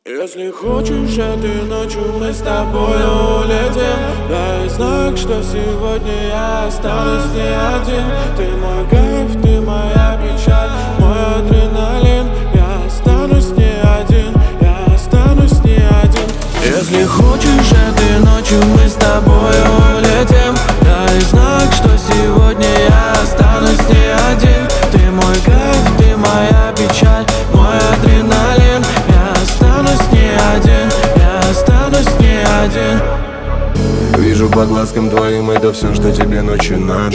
Если хочешь этой ночью мы с тобой улетим, дай знак, что сегодня я останусь не один. Ты мой кайф, ты моя печаль, мой адреналин. Я останусь не один, я останусь не один. Если хочешь этой ночью мы с тобой улетим, дай знак, что сегодня я останусь не один. Ты мой кайф, ты моя печаль, мой адреналин. Я останусь не один, я останусь не один. Вижу по глазкам твоим, это все, что тебе ночью надо.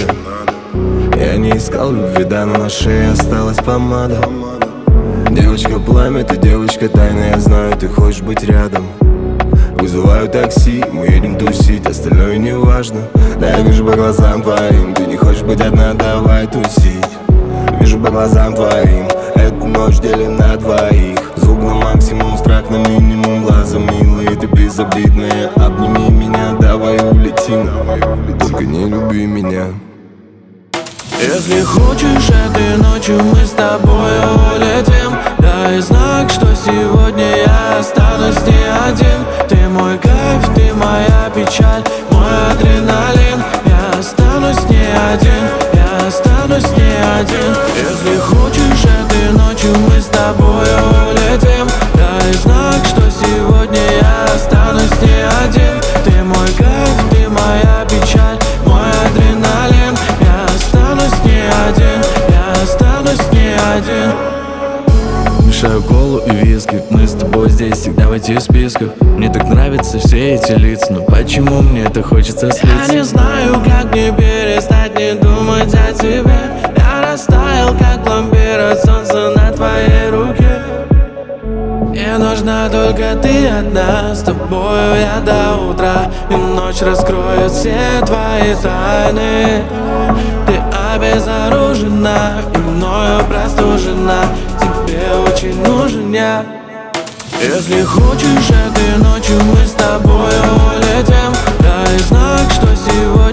Я не искал любви, да, но на шее осталась помада. Девочка пламя, ты девочка тайна, я знаю, ты хочешь быть рядом. Вызываю такси, мы едем тусить, остальное не важно. Да, я вижу по глазам твоим, ты не хочешь быть одна, давай тусить. Вижу по глазам твоим, эту ночь делим на двоих. Звук на максимум, страх на минимум, глаза милые, ты безобидная. Обними меня, давай улетим, только не люби меня. Если хочешь этой ночью мы с тобой улетим, дай знак, что сегодня я останусь не один. Ты мой кайф, ты моя печаль, мой адреналин. Я останусь не один, я останусь не один. Если хочешь этой ночью мы с тобой улетим, дай знак, что сегодня я останусь не один. Ты мой кайф, ты моя печаль, мой адреналин. Я останусь не один, я останусь не один. Мешаю колу и виски, мы с тобой здесь всегда в этих списках. Мне так нравятся все эти лица, но почему мне это хочется слиться? Я не знаю, как мне перестать не думать о тебе. Я растаял, как пломбир от солнца на твоей руке. Мне нужна только ты одна, с тобою я до утра. И ночь раскроет все твои тайны. Ты обезоружена и мною простужена. Тебе очень нужен я. Если хочешь этой ночью мы с тобой улетим, дай знак, что сегодня